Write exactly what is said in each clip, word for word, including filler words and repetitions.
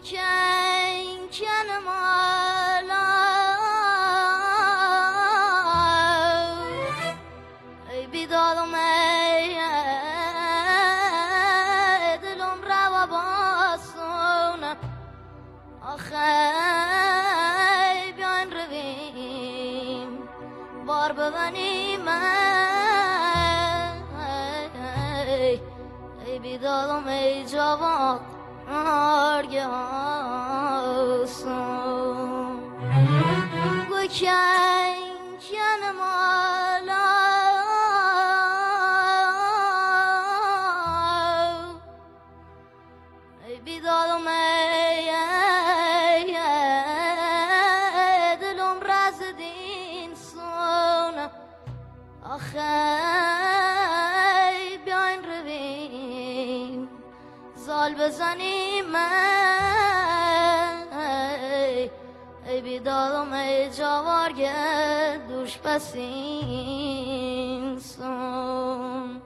کن کن مالا ای بیدادم ای دلم روا باسون آخه بیاین رویم بار ببنیم ای بیدادم ای جوان آرگه هستم گوکن کن مالا ای بیدادم ای دلم رزدین سون آخه بیاین رویم زال بزنیم ای ای بیدادم ای جوارگه دوش پسین سون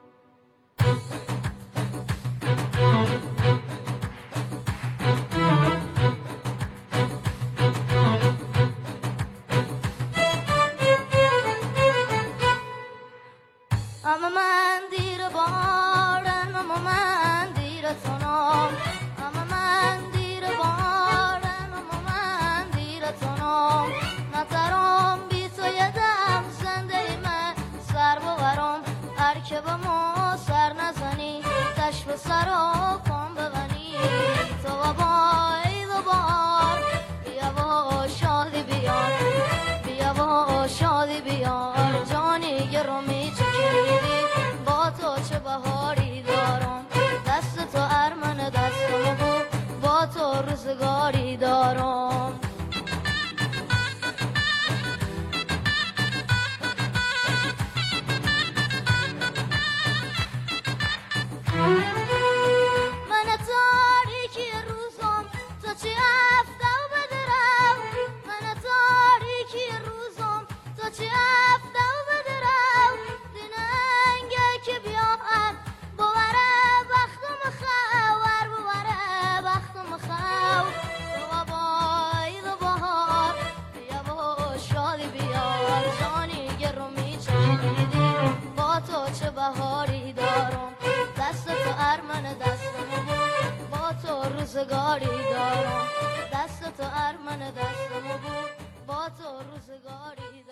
اما من دیر بارن اما من دیر تنام اما من دیر بارن اما من دیر تنام نترام بی تو یه دم زنده من سر ببرم هر که به ما سر نزنی تش به سر و پام ببنی تو بابا ای دوبار بیا با شادی بیار بیا با شادی بیار جانی گرومی چکیدی با تو چه بهاری دارم دست تو ارمن دستم بود با تو روزگاری دارم من تاریکی روزم تو چی هفته و بدرم من تاریکی روزم تو چی هفته و بدرم دیننگه که بیاهن بوره بختم خوار بوره بختم خو تو بابای دو بهار بیا با شادی بیار جانی گرومی چکیدی با تو چه بهاری دارم دست تو ارمن دستم بود با تو روزگاری دارم دست تو ارمن دستم بود با تو روزگاری دارم